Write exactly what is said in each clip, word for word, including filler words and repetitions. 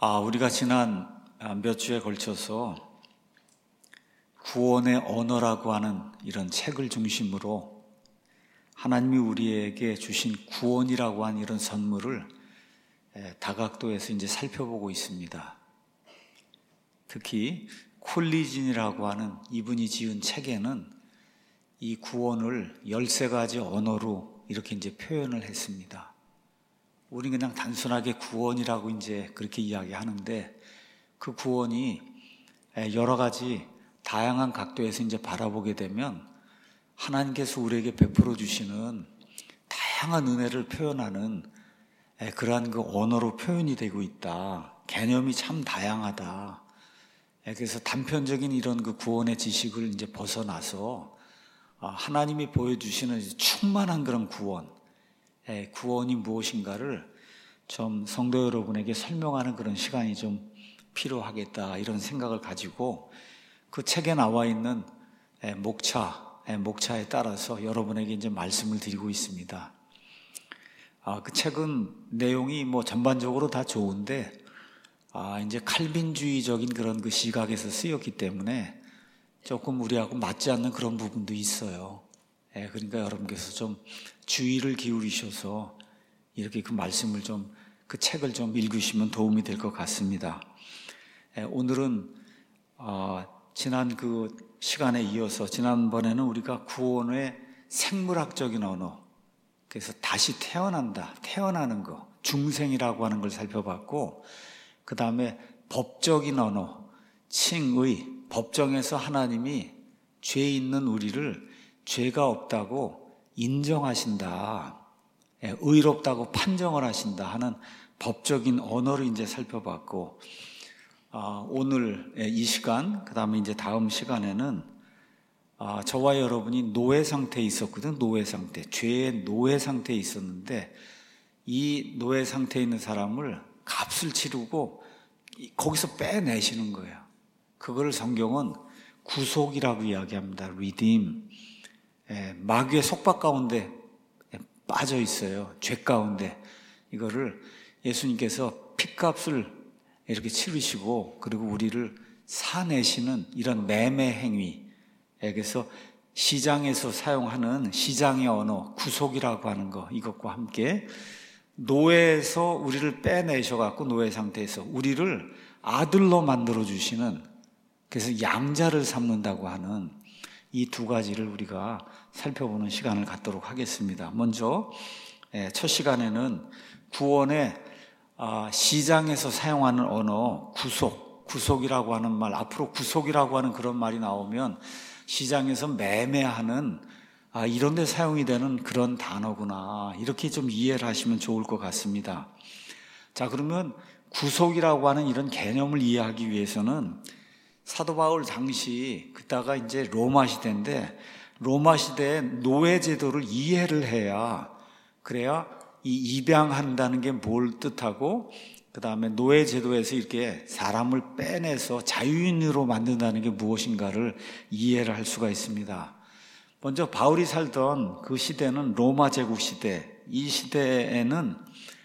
아, 우리가 지난 몇 주에 걸쳐서 구원의 언어라고 하는 이런 책을 중심으로 하나님이 우리에게 주신 구원이라고 하는 이런 선물을 다각도에서 이제 살펴보고 있습니다. 특히 콜리진이라고 하는 이분이 지은 책에는 이 구원을 열세 가지 언어로 이렇게 이제 표현을 했습니다. 우리는 그냥 단순하게 구원이라고 이제 그렇게 이야기하는데 그 구원이 여러 가지 다양한 각도에서 이제 바라보게 되면 하나님께서 우리에게 베풀어 주시는 다양한 은혜를 표현하는 그러한 그 언어로 표현이 되고 있다. 개념이 참 다양하다. 그래서 단편적인 이런 그 구원의 지식을 이제 벗어나서 하나님이 보여주시는 충만한 그런 구원, 구원이 무엇인가를 좀 성도 여러분에게 설명하는 그런 시간이 좀 필요하겠다 이런 생각을 가지고 그 책에 나와 있는 목차, 목차에 따라서 여러분에게 이제 말씀을 드리고 있습니다. 아, 그 책은 내용이 뭐 전반적으로 다 좋은데 아, 이제 칼빈주의적인 그런 그 시각에서 쓰였기 때문에 조금 우리하고 맞지 않는 그런 부분도 있어요. 예, 그러니까 여러분께서 좀 주의를 기울이셔서 이렇게 그 말씀을 좀, 그 책을 좀 읽으시면 도움이 될 것 같습니다. 예, 오늘은, 어, 지난 그 시간에 이어서 지난번에는 우리가 구원의 생물학적인 언어, 그래서 다시 태어난다, 태어나는 거, 중생이라고 하는 걸 살펴봤고, 그 다음에 법적인 언어, 칭의, 법정에서 하나님이 죄 있는 우리를 죄가 없다고 인정하신다, 의롭다고 판정을 하신다 하는 법적인 언어를 이제 살펴봤고, 오늘 이 시간, 그 다음에 이제 다음 시간에는 저와 여러분이 노예 상태에 있었거든. 노예 상태, 죄의 노예 상태에 있었는데 이 노예 상태에 있는 사람을 값을 치르고 거기서 빼내시는 거예요. 그걸 성경은 구속이라고 이야기합니다. redeem. 예, 마귀의 속박 가운데 빠져 있어요. 죄 가운데. 이거를 예수님께서 핏값을 이렇게 치르시고 그리고 우리를 사내시는 이런 매매 행위. 예, 그래서 시장에서 사용하는 시장의 언어, 구속이라고 하는 거, 이것과 함께 노예에서 우리를 빼내셔갖고 노예 상태에서 우리를 아들로 만들어주시는, 그래서 양자를 삼는다고 하는 이 두 가지를 우리가 살펴보는 시간을 갖도록 하겠습니다. 먼저 첫 시간에는 구원의 시장에서 사용하는 언어, 구속, 구속이라고 하는 말, 앞으로 구속이라고 하는 그런 말이 나오면 시장에서 매매하는 이런 데 사용이 되는 그런 단어구나, 이렇게 좀 이해를 하시면 좋을 것 같습니다. 자, 그러면 구속이라고 하는 이런 개념을 이해하기 위해서는 사도 바울 당시 그때가 이제 로마 시대인데 로마 시대의 노예 제도를 이해를 해야, 그래야 이 입양한다는 게 뭘 뜻하고 그 다음에 노예 제도에서 이렇게 사람을 빼내서 자유인으로 만든다는 게 무엇인가를 이해를 할 수가 있습니다. 먼저 바울이 살던 그 시대는 로마 제국 시대, 이 시대에는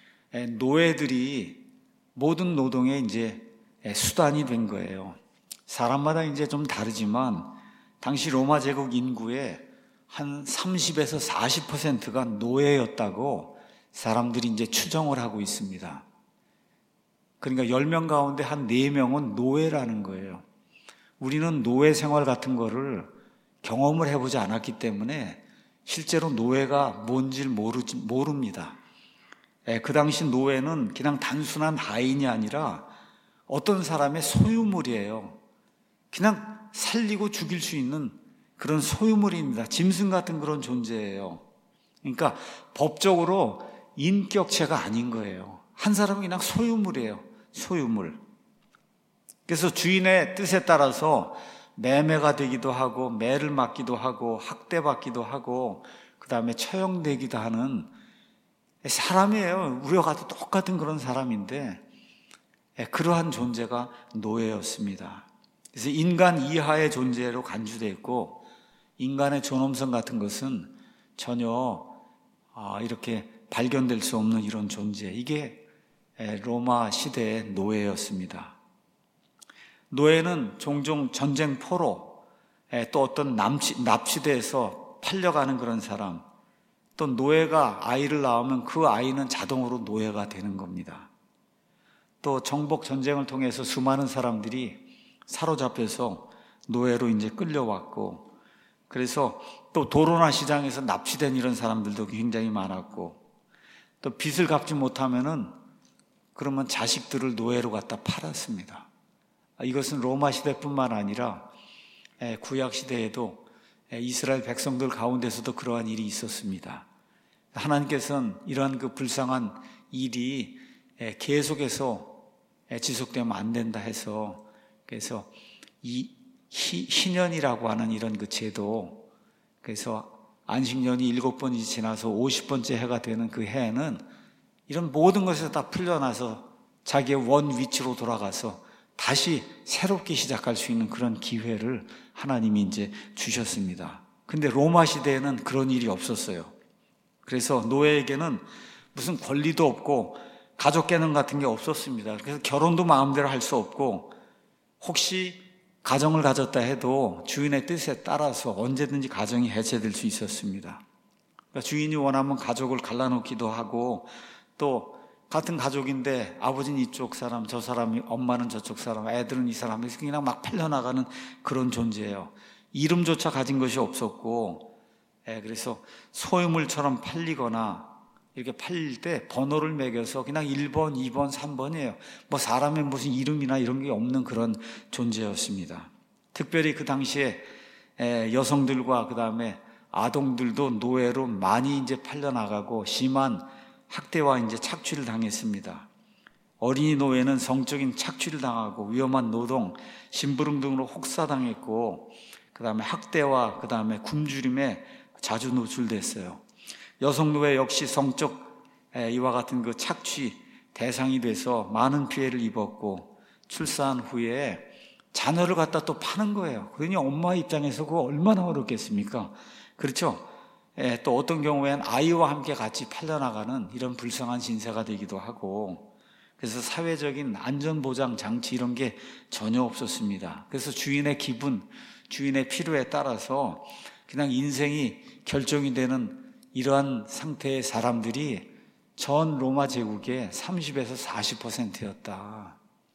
노예들이 모든 노동의 이제 수단이 된 거예요. 사람마다 이제 좀 다르지만 당시 로마 제국 인구의 한 삼십에서 사십 퍼센트가 노예였다고 사람들이 이제 추정을 하고 있습니다. 그러니까 열 명 가운데 한 네 명은 노예라는 거예요. 우리는 노예 생활 같은 거를 경험을 해보지 않았기 때문에 실제로 노예가 뭔지를 모르지, 모릅니다. 그 당시 노예는 그냥 단순한 하인이 아니라 어떤 사람의 소유물이에요. 그냥 살리고 죽일 수 있는 그런 소유물입니다. 짐승 같은 그런 존재예요. 그러니까 법적으로 인격체가 아닌 거예요. 한 사람은 그냥 소유물이에요. 소유물. 그래서 주인의 뜻에 따라서 매매가 되기도 하고 매를 맞기도 하고 학대받기도 하고 그 다음에 처형되기도 하는 사람이에요. 우리와 같은 똑같은 그런 사람인데 그러한 존재가 노예였습니다. 그래서 인간 이하의 존재로 간주되어 있고 인간의 존엄성 같은 것은 전혀 이렇게 발견될 수 없는 이런 존재, 이게 로마 시대의 노예였습니다. 노예는 종종 전쟁포로 또 어떤 납치, 납치돼서 팔려가는 그런 사람, 또 노예가 아이를 낳으면 그 아이는 자동으로 노예가 되는 겁니다. 또 정복 전쟁을 통해서 수많은 사람들이 사로잡혀서 노예로 이제 끌려왔고, 그래서 또 도로나 시장에서 납치된 이런 사람들도 굉장히 많았고, 또 빚을 갚지 못하면은 그러면 자식들을 노예로 갖다 팔았습니다. 이것은 로마 시대뿐만 아니라 구약 시대에도 이스라엘 백성들 가운데서도 그러한 일이 있었습니다. 하나님께서는 이러한 그 불쌍한 일이 계속해서 지속되면 안 된다 해서, 그래서 이 희년이라고 하는 이런 그 제도, 그래서 안식년이 일곱 번이 지나서 오십 번째 해가 되는 그 해에는 이런 모든 것에서 다 풀려나서 자기의 원 위치로 돌아가서 다시 새롭게 시작할 수 있는 그런 기회를 하나님이 이제 주셨습니다. 근데 로마 시대에는 그런 일이 없었어요. 그래서 노예에게는 무슨 권리도 없고 가족 개념 같은 게 없었습니다. 그래서 결혼도 마음대로 할 수 없고, 혹시 가정을 가졌다 해도 주인의 뜻에 따라서 언제든지 가정이 해체될 수 있었습니다. 그러니까 주인이 원하면 가족을 갈라놓기도 하고, 또 같은 가족인데 아버지는 이쪽 사람, 저 사람이, 엄마는 저쪽 사람, 애들은 이 사람, 해서 그냥 막 팔려나가는 그런 존재예요. 이름조차 가진 것이 없었고, 예, 그래서 소유물처럼 팔리거나 이렇게 팔릴 때 번호를 매겨서 그냥 일 번, 이 번, 삼 번이에요. 뭐 사람의 무슨 이름이나 이런 게 없는 그런 존재였습니다. 특별히 그 당시에 여성들과 그 다음에 아동들도 노예로 많이 이제 팔려나가고 심한 학대와 이제 착취를 당했습니다. 어린이 노예는 성적인 착취를 당하고 위험한 노동, 심부름 등으로 혹사당했고, 그 다음에 학대와 그 다음에 굶주림에 자주 노출됐어요. 여성 노예 역시 성적 이와 같은 그 착취 대상이 돼서 많은 피해를 입었고, 출산 후에 자녀를 갖다 또 파는 거예요. 그러니 엄마 입장에서 그거 얼마나 어렵겠습니까? 그렇죠? 예, 또 어떤 경우에는 아이와 함께 같이 팔려나가는 이런 불쌍한 신세가 되기도 하고, 그래서 사회적인 안전보장 장치 이런 게 전혀 없었습니다. 그래서 주인의 기분, 주인의 필요에 따라서 그냥 인생이 결정이 되는 이러한 상태의 사람들이 전 로마 제국의 삼십에서 사십 퍼센트였다.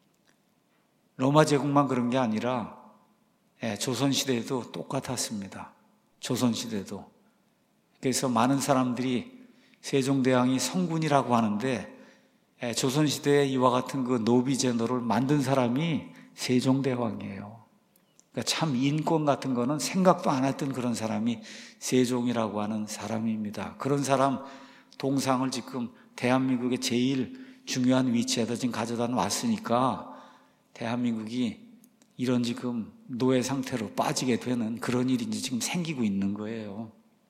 로마 제국만 그런 게 아니라 예, 조선시대에도 똑같았습니다. 조선시대도. 그래서 많은 사람들이 세종대왕이 성군이라고 하는데, 예, 조선시대에 이와 같은 그 노비 제도를 만든 사람이 세종대왕이에요. 그러니까 참 인권 같은 거는 생각도 안 했던 그런 사람이 세종이라고 하는 사람입니다. 그런 사람 동상을 지금 대한민국의 제일 중요한 위치에다 지금 가져다 놨으니까 대한민국이 이런 지금 노예 상태로 빠지게 되는 그런 일이 이제 지금 생기고 있는 거예요.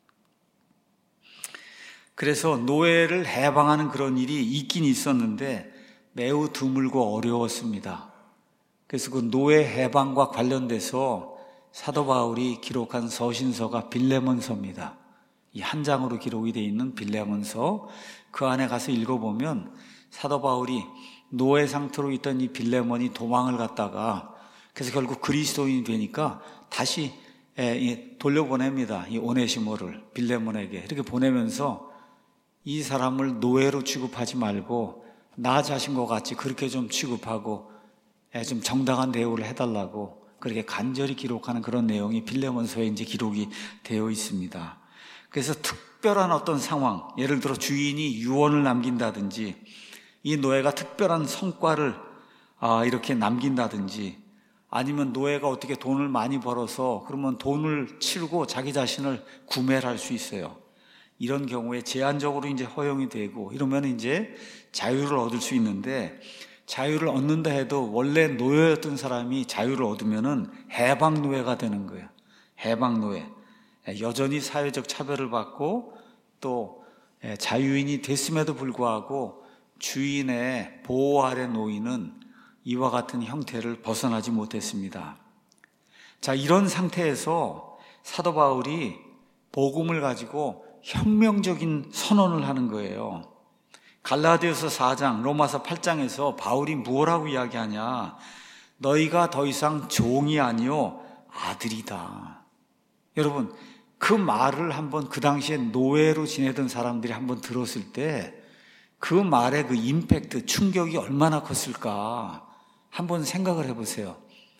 그래서 노예를 해방하는 그런 일이 있긴 있었는데 매우 드물고 어려웠습니다. 그래서 그 노예 해방과 관련돼서 사도 바울이 기록한 서신서가 빌레몬서입니다. 이 한 장으로 기록이 되어 있는 빌레몬서, 그 안에 가서 읽어보면 사도 바울이 노예 상태로 있던 이 빌레몬이 도망을 갔다가 그래서 결국 그리스도인이 되니까 다시 돌려보냅니다. 이 오네시모를 빌레몬에게 이렇게 보내면서 이 사람을 노예로 취급하지 말고 나 자신과 같이 그렇게 좀 취급하고 좀 정당한 대우를 해달라고 그렇게 간절히 기록하는 그런 내용이 빌레몬서에 이제 기록이 되어 있습니다. 그래서 특별한 어떤 상황, 예를 들어 주인이 유언을 남긴다든지 이 노예가 특별한 성과를 이렇게 남긴다든지, 아니면 노예가 어떻게 돈을 많이 벌어서 그러면 돈을 치르고 자기 자신을 구매를 할 수 있어요. 이런 경우에 제한적으로 이제 허용이 되고 이러면 이제 자유를 얻을 수 있는데, 자유를 얻는다 해도 원래 노예였던 사람이 자유를 얻으면은 해방 노예가 되는 거예요. 해방 노예. 여전히 사회적 차별을 받고 또 자유인이 됐음에도 불구하고 주인의 보호 아래 놓이는 이와 같은 형태를 벗어나지 못했습니다. 자, 이런 상태에서 사도 바울이 복음을 가지고 혁명적인 선언을 하는 거예요. 갈라디아서 사 장, 로마서 팔 장에서 바울이 뭐라고 이야기하냐? 너희가 더 이상 종이 아니요 아들이다. 여러분, 그 말을 한번 그 당시에 노예로 지내던 사람들이 한번 들었을 때 그 말의 그 임팩트, 충격이 얼마나 컸을까 한번 생각을 해보세요.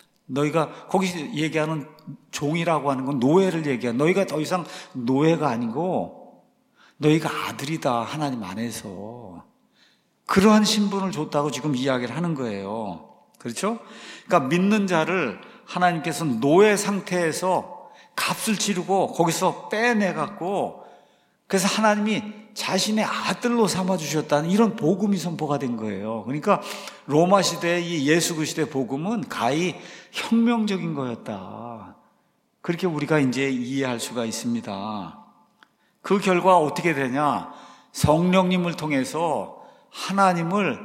너희가 거기서 얘기하는 종이라고 하는 건 노예를 얘기해. 너희가 더 이상 노예가 아니고 너희가 아들이다, 하나님 안에서. 그러한 신분을 줬다고 지금 이야기를 하는 거예요. 그렇죠? 그러니까 믿는 자를 하나님께서 노예 상태에서 값을 치르고 거기서 빼내갖고, 그래서 하나님이 자신의 아들로 삼아주셨다는 이런 복음이 선포가 된 거예요. 그러니까 로마 시대의 이 예수 그리스도의 복음은 가히 혁명적인 거였다. 그렇게 우리가 이제 이해할 수가 있습니다. 그 결과 어떻게 되냐? 성령님을 통해서 하나님을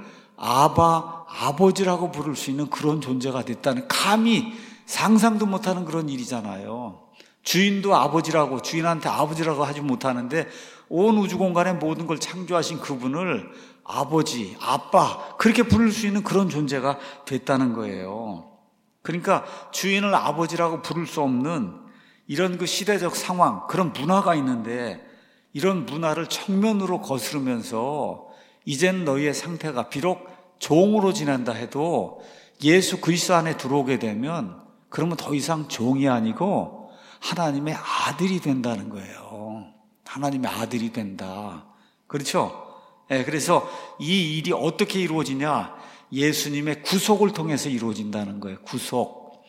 아바, 아버지라고 부를 수 있는 그런 존재가 됐다는, 감히 상상도 못하는 그런 일이잖아요. 주인도 아버지라고, 주인한테 아버지라고 하지 못하는데 온 우주 공간의 모든 걸 창조하신 그분을 아버지, 아빠 그렇게 부를 수 있는 그런 존재가 됐다는 거예요. 그러니까 주인을 아버지라고 부를 수 없는 이런 그 시대적 상황, 그런 문화가 있는데, 이런 문화를 정면으로 거스르면서 이젠 너희의 상태가 비록 종으로 지낸다 해도 예수 그리스도 안에 들어오게 되면 그러면 더 이상 종이 아니고 하나님의 아들이 된다는 거예요. 하나님의 아들이 된다. 그렇죠? 네, 그래서 이 일이 어떻게 이루어지냐? 예수님의 구속을 통해서 이루어진다는 거예요. 구속.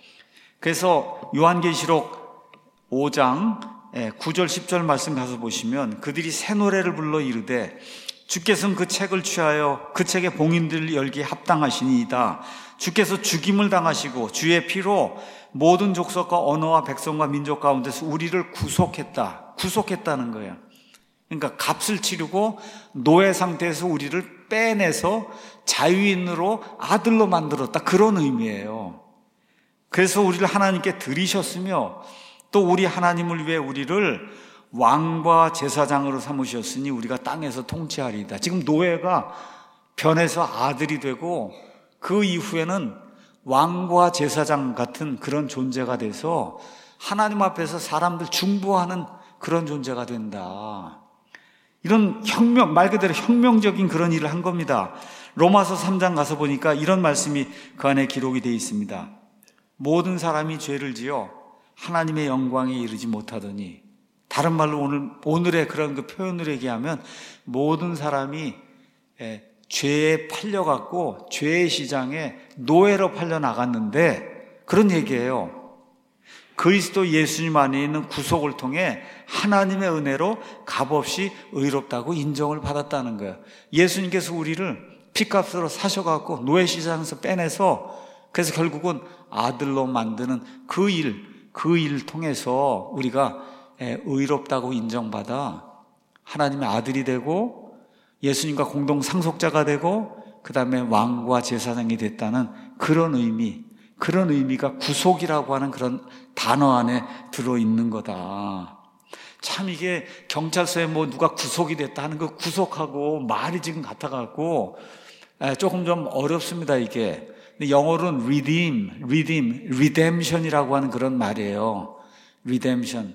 그래서 요한계시록 오 장 구 절 십 절 말씀 가서 보시면, 그들이 새 노래를 불러 이르되 주께서는 그 책을 취하여 그 책의 봉인들을 열기에 합당하시니이다. 주께서 죽임을 당하시고 주의 피로 모든 족속과 언어와 백성과 민족 가운데서 우리를 구속했다. 구속했다는 거예요. 그러니까 값을 치르고 노예 상태에서 우리를 빼내서 자유인으로 아들로 만들었다. 그런 의미예요. 그래서 우리를 하나님께 드리셨으며 또 우리 하나님을 위해 우리를 왕과 제사장으로 삼으셨으니 우리가 땅에서 통치하리이다. 지금 노예가 변해서 아들이 되고 그 이후에는 왕과 제사장 같은 그런 존재가 돼서 하나님 앞에서 사람들 중보하는 그런 존재가 된다. 이런 혁명, 말 그대로 혁명적인 그런 일을 한 겁니다. 로마서 삼 장 가서 보니까 이런 말씀이 그 안에 기록이 되어 있습니다. 모든 사람이 죄를 지어 하나님의 영광에 이르지 못하더니, 다른 말로 오늘, 오늘의 그런 그 표현을 얘기하면 모든 사람이 예, 죄에 팔려갖고 죄의 시장에 노예로 팔려 나갔는데, 그런 얘기예요. 그리스도 예수님 안에 있는 구속을 통해 하나님의 은혜로 값없이 의롭다고 인정을 받았다는 거예요. 예수님께서 우리를 피값으로 사셔갖고 노예 시장에서 빼내서, 그래서 결국은 아들로 만드는 그 일, 그 일을 통해서 우리가 의롭다고 인정받아 하나님의 아들이 되고 예수님과 공동 상속자가 되고 그 다음에 왕과 제사장이 됐다는 그런 의미, 그런 의미가 구속이라고 하는 그런 단어 안에 들어있는 거다. 참 이게 경찰서에 뭐 누가 구속이 됐다 하는 거 구속하고 말이 지금 같아갖고 조금 좀 어렵습니다, 이게. 근데 영어로는 redeem, redeem, redemption이라고 하는 그런 말이에요. redemption.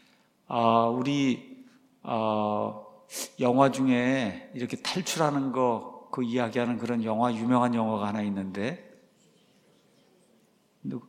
아, 우리, 아, 영화 중에 이렇게 탈출하는 거, 그 이야기하는 그런 영화, 유명한 영화가 하나 있는데, 누구?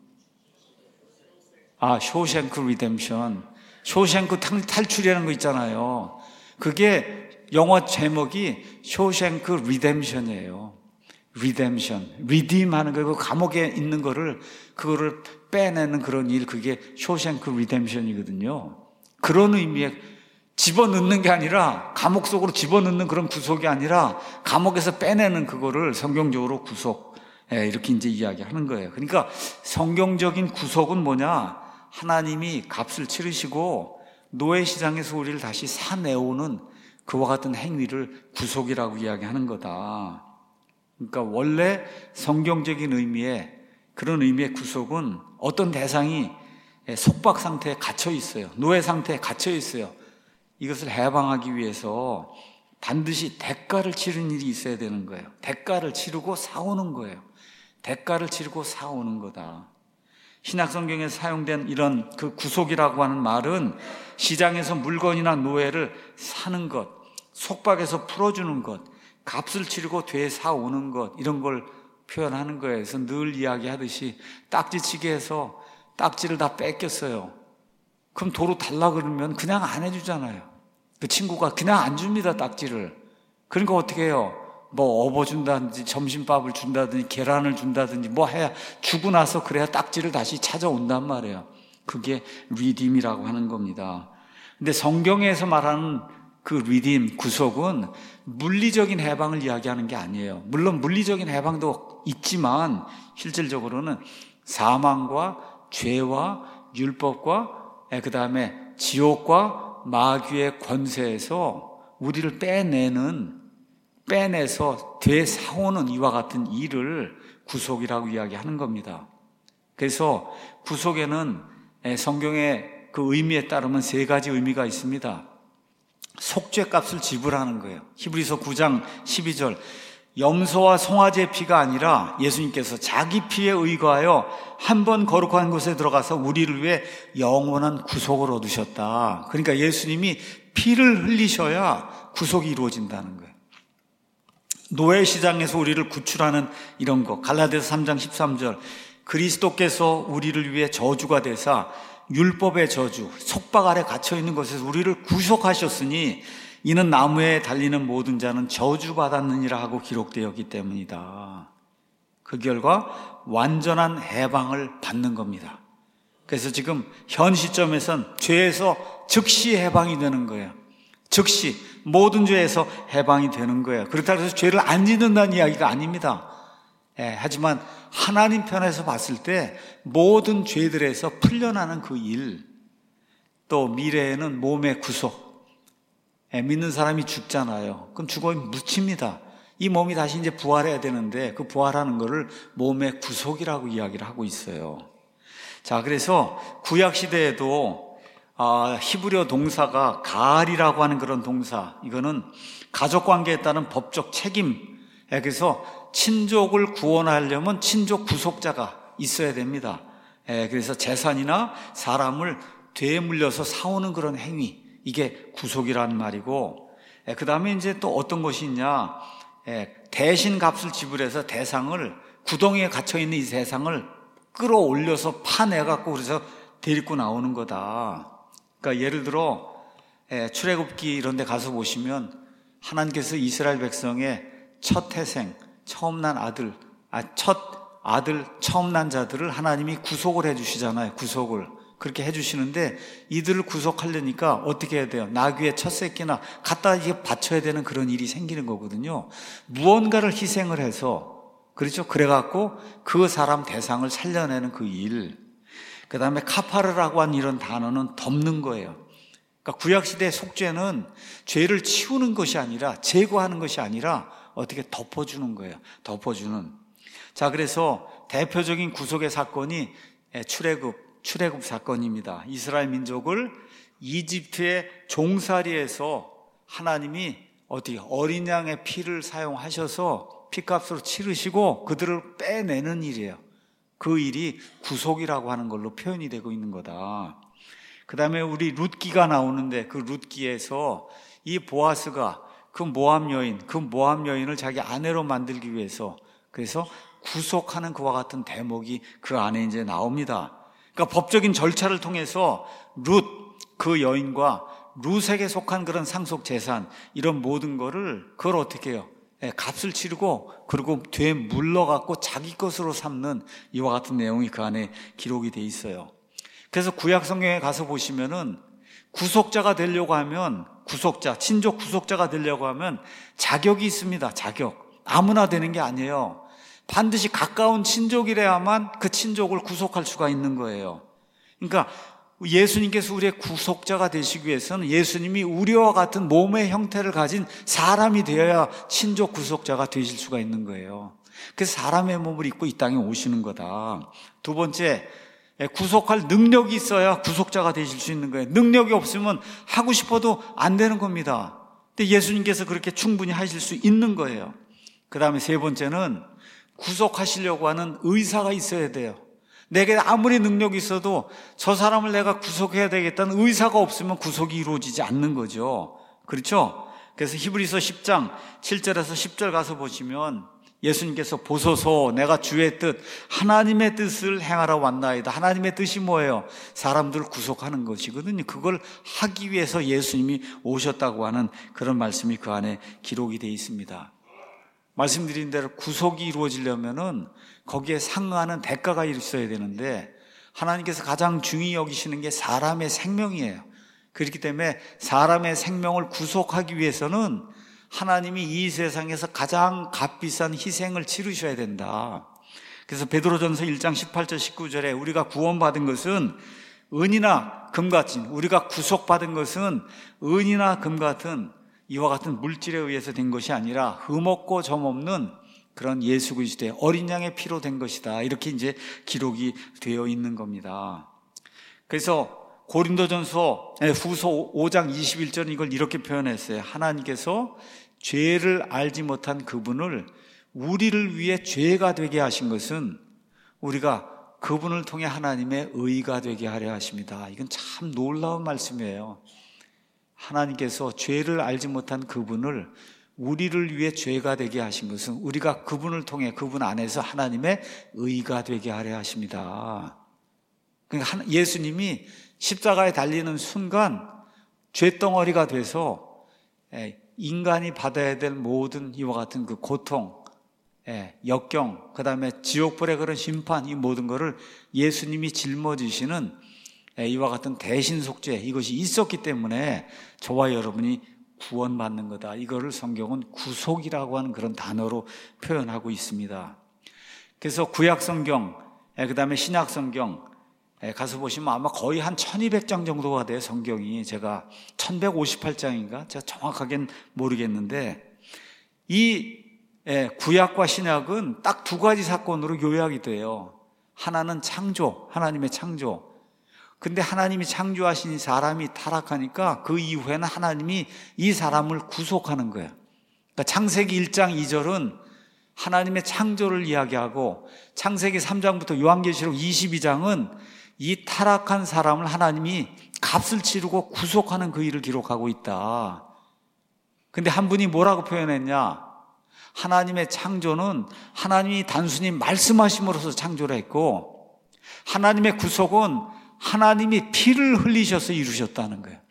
아, 쇼생크 리뎀션. 쇼생크 탈출이라는 거 있잖아요. 그게 영화 제목이 쇼생크 리뎀션이에요. 리뎀션. 리딤 하는 거, 그 감옥에 있는 거를, 그거를 빼내는 그런 일, 그게 쇼생크 리뎀션이거든요. 그런 의미의 집어넣는 게 아니라, 감옥 속으로 집어넣는 그런 구속이 아니라 감옥에서 빼내는 그거를 성경적으로 구속, 예, 이렇게 이제 이야기하는 거예요. 그러니까 성경적인 구속은 뭐냐? 하나님이 값을 치르시고 노예 시장에서 우리를 다시 사내오는 그와 같은 행위를 구속이라고 이야기하는 거다. 그러니까 원래 성경적인 의미의 그런 의미의 구속은 어떤 대상이 속박 상태에 갇혀 있어요. 노예 상태에 갇혀 있어요. 이것을 해방하기 위해서 반드시 대가를 치르는 일이 있어야 되는 거예요. 대가를 치르고 사오는 거예요. 대가를 치르고 사오는 거다. 신약성경에 사용된 이런 그 구속이라고 하는 말은 시장에서 물건이나 노예를 사는 것, 속박에서 풀어주는 것, 값을 치르고 되사오는 것, 이런 걸 표현하는 거예요. 그래서 늘 이야기하듯이 딱지치게 해서 딱지를 다 뺏겼어요. 그럼 도로 달라 그러면 그냥 안 해주잖아요. 그 친구가 그냥 안 줍니다, 딱지를. 그러니까 어떻게 해요? 뭐 업어준다든지 점심밥을 준다든지 계란을 준다든지 뭐 해야 주고 나서 그래야 딱지를 다시 찾아온단 말이에요. 그게 리딤이라고 하는 겁니다. 근데 성경에서 말하는 그 리딤, 구속은 물리적인 해방을 이야기하는 게 아니에요. 물론 물리적인 해방도 있지만 실질적으로는 사망과 죄와 율법과 그 다음에 지옥과 마귀의 권세에서 우리를 빼내는, 빼내서 되사오는 이와 같은 일을 구속이라고 이야기하는 겁니다. 그래서 구속에는 성경의 그 의미에 따르면 세 가지 의미가 있습니다. 속죄값을 지불하는 거예요. 히브리서 구 장 십이 절, 염소와 송아지의 피가 아니라 예수님께서 자기 피에 의거하여 한 번 거룩한 곳에 들어가서 우리를 위해 영원한 구속을 얻으셨다. 그러니까 예수님이 피를 흘리셔야 구속이 이루어진다는 거예요. 노예 시장에서 우리를 구출하는 이런 거, 갈라디아서 삼 장 십삼 절, 그리스도께서 우리를 위해 저주가 되사 율법의 저주, 속박 아래 갇혀있는 것에서 우리를 구속하셨으니 이는 나무에 달리는 모든 자는 저주받았느니라 하고 기록되었기 때문이다. 그 결과 완전한 해방을 받는 겁니다. 그래서 지금 현 시점에선 죄에서 즉시 해방이 되는 거예요. 즉시 모든 죄에서 해방이 되는 거예요. 그렇다고 해서 죄를 안 짓는다는 이야기가 아닙니다. 예, 하지만 하나님 편에서 봤을 때 모든 죄들에서 풀려나는 그 일, 또 미래에는 몸의 구속. 예, 믿는 사람이 죽잖아요. 그럼 죽으면 묻힙니다. 이 몸이 다시 이제 부활해야 되는데 그 부활하는 거를 몸의 구속이라고 이야기를 하고 있어요. 자, 그래서 구약 시대에도 아, 히브리어 동사가 가알이라고 하는 그런 동사, 이거는 가족관계에 따른 법적 책임. 예, 그래서 친족을 구원하려면 친족 구속자가 있어야 됩니다. 예, 그래서 재산이나 사람을 되물려서 사오는 그런 행위, 이게 구속이라는 말이고, 예, 그 다음에 이제 또 어떤 것이 있냐, 예, 대신 값을 지불해서 대상을, 구덩이에 갇혀있는 이 대상을 끌어올려서 파내갖고 그래서 데리고 나오는 거다. 그러니까 예를 들어 예, 출애굽기 이런 데 가서 보시면 하나님께서 이스라엘 백성의 첫 태생, 처음 난 아들, 아, 첫 아들, 처음 난 자들을 하나님이 구속을 해주시잖아요. 구속을. 그렇게 해주시는데 이들을 구속하려니까 어떻게 해야 돼요? 나귀의 첫 새끼나 갖다 이게 바쳐야 되는 그런 일이 생기는 거거든요. 무언가를 희생을 해서, 그렇죠? 그래갖고 그 사람 대상을 살려내는 그 일. 그 다음에 카파르라고 한 이런 단어는 덮는 거예요. 그러니까 구약시대의 속죄는 죄를 치우는 것이 아니라, 제거하는 것이 아니라 어떻게 덮어주는 거예요. 덮어주는. 자, 그래서 대표적인 구속의 사건이 출애굽, 출애굽 사건입니다. 이스라엘 민족을 이집트의 종살이에서 하나님이 어떻게 어린 양의 피를 사용하셔서 피값으로 치르시고 그들을 빼내는 일이에요. 그 일이 구속이라고 하는 걸로 표현이 되고 있는 거다. 그 다음에 우리 룻기가 나오는데 그 룻기에서 이 보아스가 그 모압 여인, 그 모압 여인을 자기 아내로 만들기 위해서 그래서 구속하는 그와 같은 대목이 그 안에 이제 나옵니다. 그러니까 법적인 절차를 통해서 룻, 그 여인과 룻에게 속한 그런 상속 재산, 이런 모든 거를 그걸 어떻게 해요? 예, 값을 치르고 그리고 뒤에 물러갖고 자기 것으로 삼는 이와 같은 내용이 그 안에 기록이 돼 있어요. 그래서 구약 성경에 가서 보시면은 구속자가 되려고 하면, 구속자, 친족 구속자가 되려고 하면 자격이 있습니다. 자격. 아무나 되는 게 아니에요. 반드시 가까운 친족이래야만 그 친족을 구속할 수가 있는 거예요. 그러니까 예수님께서 우리의 구속자가 되시기 위해서는 예수님이 우리와 같은 몸의 형태를 가진 사람이 되어야 친족 구속자가 되실 수가 있는 거예요. 그래서 사람의 몸을 입고 이 땅에 오시는 거다. 두 번째, 구속할 능력이 있어야 구속자가 되실 수 있는 거예요. 능력이 없으면 하고 싶어도 안 되는 겁니다. 근데 예수님께서 그렇게 충분히 하실 수 있는 거예요. 그 다음에 세 번째는 구속하시려고 하는 의사가 있어야 돼요. 내게 아무리 능력이 있어도 저 사람을 내가 구속해야 되겠다는 의사가 없으면 구속이 이루어지지 않는 거죠. 그렇죠? 그래서 히브리서 십 장 칠 절에서 십 절 가서 보시면 예수님께서 보소서 내가 주의 뜻 하나님의 뜻을 행하러 왔나이다. 하나님의 뜻이 뭐예요? 사람들을 구속하는 것이거든요. 그걸 하기 위해서 예수님이 오셨다고 하는 그런 말씀이 그 안에 기록이 되어 있습니다. 말씀드린 대로 구속이 이루어지려면은 거기에 상응하는 대가가 있어야 되는데 하나님께서 가장 중히 여기시는 게 사람의 생명이에요. 그렇기 때문에 사람의 생명을 구속하기 위해서는 하나님이 이 세상에서 가장 값비싼 희생을 치르셔야 된다. 그래서 베드로전서 일 장 십팔 절 십구 절에 우리가 구원받은 것은 은이나 금 같은, 우리가 구속받은 것은 은이나 금 같은 이와 같은 물질에 의해서 된 것이 아니라 흠없고 점없는 그런 예수 그리스도의 어린 양의 피로 된 것이다. 이렇게 이제 기록이 되어 있는 겁니다. 그래서 고린도전서 후서 오 장 이십일 절은 이걸 이렇게 표현했어요. 하나님께서 죄를 알지 못한 그분을 우리를 위해 죄가 되게 하신 것은 우리가 그분을 통해 하나님의 의가 되게 하려 하십니다. 이건 참 놀라운 말씀이에요. 하나님께서 죄를 알지 못한 그분을 우리를 위해 죄가 되게 하신 것은 우리가 그분을 통해 그분 안에서 하나님의 의가 되게 하려 하십니다. 그러니까 예수님이 십자가에 달리는 순간 죄덩어리가 돼서 인간이 받아야 될 모든 이와 같은 그 고통, 역경, 그 다음에 지옥불의 그런 심판, 이 모든 것을 예수님이 짊어지시는 이와 같은 대신속죄, 이것이 있었기 때문에 저와 여러분이 구원받는 거다. 이거를 성경은 구속이라고 하는 그런 단어로 표현하고 있습니다. 그래서 구약성경, 그 다음에 신약성경 가서 보시면 아마 거의 한 천이백 장 정도가 돼요. 성경이 제가 천백오십팔 장인가? 제가 정확하게는 모르겠는데 이 구약과 신약은 딱 두 가지 사건으로 요약이 돼요. 하나는 창조, 하나님의 창조. 근데 하나님이 창조하신 사람이 타락하니까 그 이후에는 하나님이 이 사람을 구속하는 거예요. 그러니까 창세기 일 장 이 절은 하나님의 창조를 이야기하고 창세기 삼 장부터 요한계시록 이십이 장은 이 타락한 사람을 하나님이 값을 치르고 구속하는 그 일을 기록하고 있다. 근데 한 분이 뭐라고 표현했냐? 하나님의 창조는 하나님이 단순히 말씀하심으로써 창조를 했고 하나님의 구속은 하나님이 피를 흘리셔서 이루셨다는 거예요.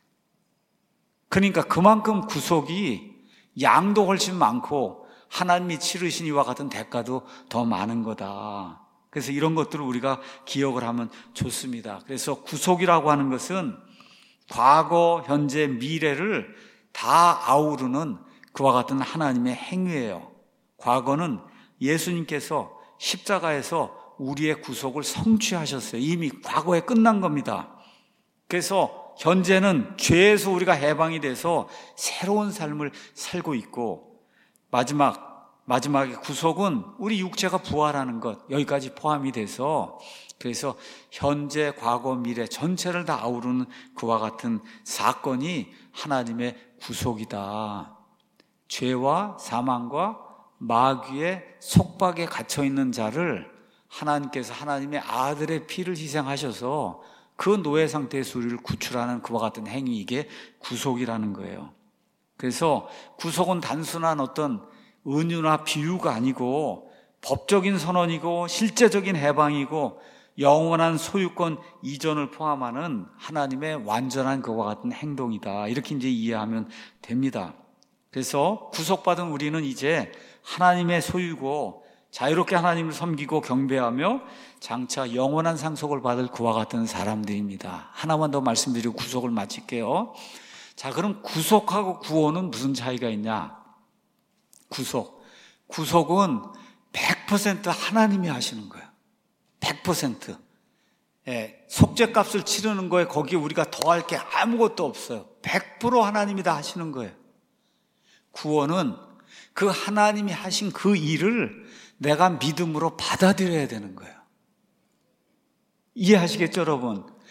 그러니까 그만큼 구속이 양도 훨씬 많고 하나님이 치르신 이와 같은 대가도 더 많은 거다. 그래서 이런 것들을 우리가 기억을 하면 좋습니다. 그래서 구속이라고 하는 것은 과거, 현재, 미래를 다 아우르는 그와 같은 하나님의 행위예요. 과거는 예수님께서 십자가에서 우리의 구속을 성취하셨어요. 이미 과거에 끝난 겁니다. 그래서 현재는 죄에서 우리가 해방이 돼서 새로운 삶을 살고 있고 마지막 마지막에 구속은 우리 육체가 부활하는 것 여기까지 포함이 돼서 그래서 현재, 과거, 미래 전체를 다 아우르는 그와 같은 사건이 하나님의 구속이다. 죄와 사망과 마귀의 속박에 갇혀있는 자를 하나님께서 하나님의 아들의 피를 희생하셔서 그 노예 상태에서 우리를 구출하는 그와 같은 행위, 이게 구속이라는 거예요. 그래서 구속은 단순한 어떤 은유나 비유가 아니고 법적인 선언이고 실제적인 해방이고 영원한 소유권 이전을 포함하는 하나님의 완전한 그와 같은 행동이다. 이렇게 이제 이해하면 됩니다. 그래서 구속받은 우리는 이제 하나님의 소유고 자유롭게 하나님을 섬기고 경배하며 장차 영원한 상속을 받을 그와 같은 사람들입니다. 하나만 더 말씀드리고 구속을 마칠게요. 자, 그럼 구속하고 구원은 무슨 차이가 있냐? 구속. 구속은 백 퍼센트 하나님이 하시는 거예요. 백 퍼센트. 예, 속죄값을 치르는 거에 거기에 우리가 더할 게 아무것도 없어요. 백 퍼센트 하나님이 다 하시는 거예요. 구원은 그 하나님이 하신 그 일을 내가 믿음으로 받아들여야 되는 거예요. 이해하시겠죠, 여러분?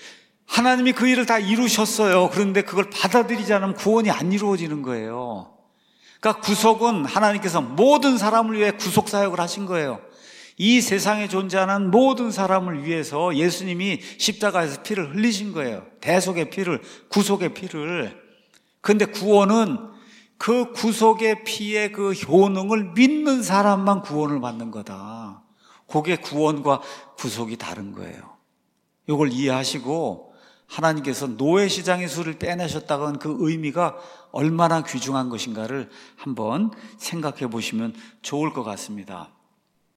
하나님이 그 일을 다 이루셨어요. 그런데 그걸 받아들이지 않으면 구원이 안 이루어지는 거예요. 그러니까 구속은 하나님께서 모든 사람을 위해 구속 사역을 하신 거예요. 이 세상에 존재하는 모든 사람을 위해서 예수님이 십자가에서 피를 흘리신 거예요. 대속의 피를, 구속의 피를. 그런데 구원은 그 구속의 피의 그 효능을 믿는 사람만 구원을 받는 거다. 그게 구원과 구속이 다른 거예요. 이걸 이해하시고 하나님께서 노예시장의 수를 떼내셨다는 그 의미가 얼마나 귀중한 것인가를 한번 생각해 보시면 좋을 것 같습니다.